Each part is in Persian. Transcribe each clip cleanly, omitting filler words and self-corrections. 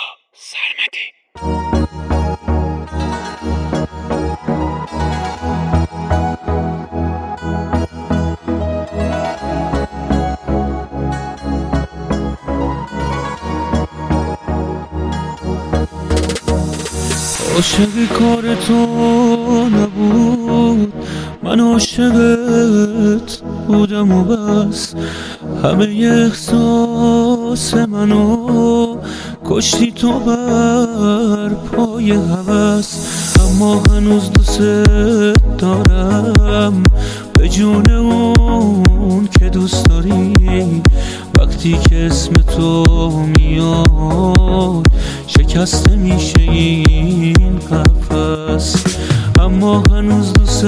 سرمدی. عاشقی کار تو نبود، من عاشقت بودم و بس. همه احساس منو کشتی تو بر پای هوس. اما هنوز دوست دارم به جون اون که دوست داری. وقتی که اسم تو میاد شکسته میشه این قفس. اما هنوز دوست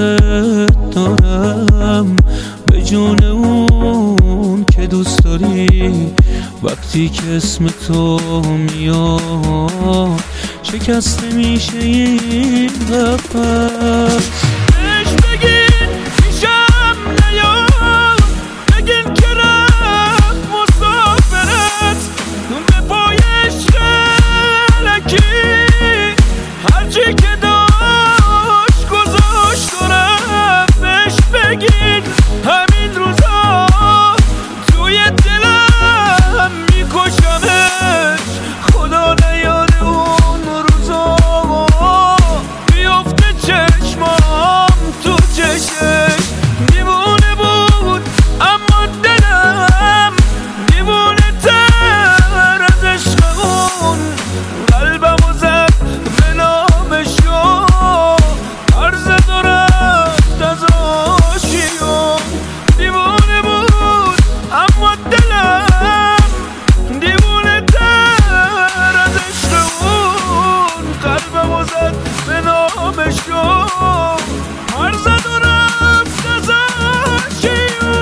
دارم به جون اون که دوست داری. وقتی که اسم تو میاد شکسته میشه این قفس. بهش بگین پیشم نیاد، بگین که رفت مسافرت به پای عشق الکی. هرچی که داشت گذاشت و رفت. بهش بگین همین روزا توی دلم میکشمش. خدا نیاره اون روزا بیفته چشمام تو چشش. دیوونه بود اما دلم دیوونه تر از عشقمون. قلبمو زد به نامشو، هر زد و رفت از آشیون. دیوونه بود اما دلم دیوونه تر از عشقمون. قلبمو زد به نامشو، هر زد و رفت از آشیون.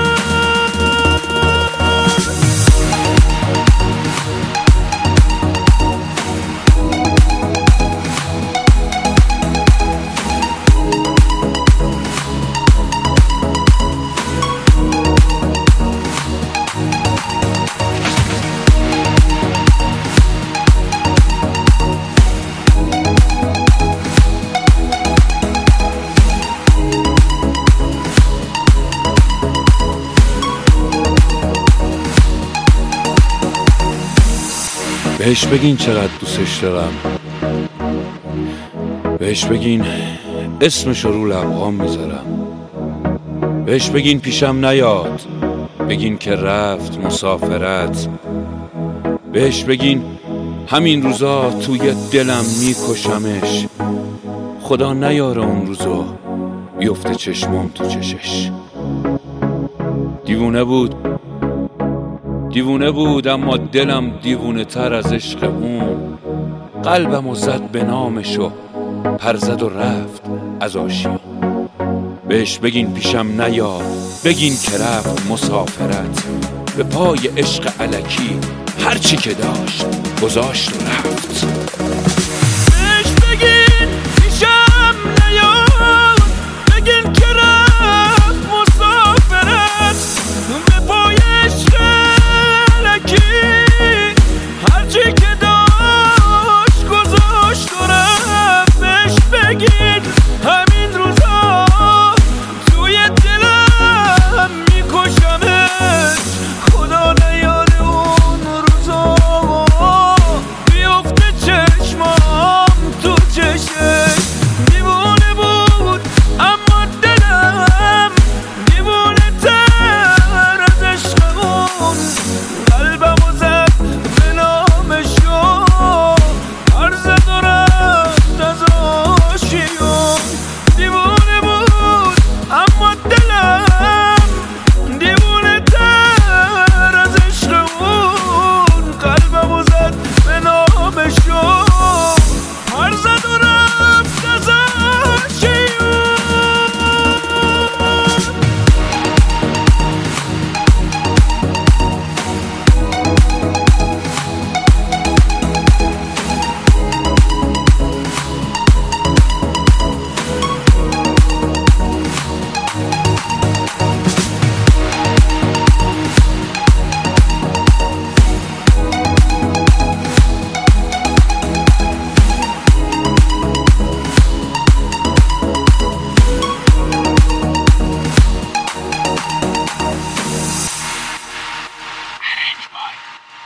بهش بگین چقدر دوستش دارم. بهش بگین اسمشو رو لبهام میذارم. بهش بگین پیشم نیاد، بگین که رفت مسافرت. بهش بگین همین روزا توی دلم میکشمش. خدا نیاره اون روزا بیفته چشمام تو چشش. دیوونه بود اما دلم دیوونه تر از عشق اون. قلبمو زد به نامشو، پر زد و رفت از آشیون. بهش بگین پیشم نیاد، بگین که رفت مسافرت به پای عشق الکی. هرچی که داشت گذاشت و رفت. بهش بگین پیشم نیاد، بگین که رفت مسافرت به پای عشق الکی. هرچی که داشت گذاشت و رفت. بهش بگین همین روزا توی دلم میکشمش. خدا نیاره اون روزا بیفته چشمام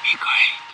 میگاهی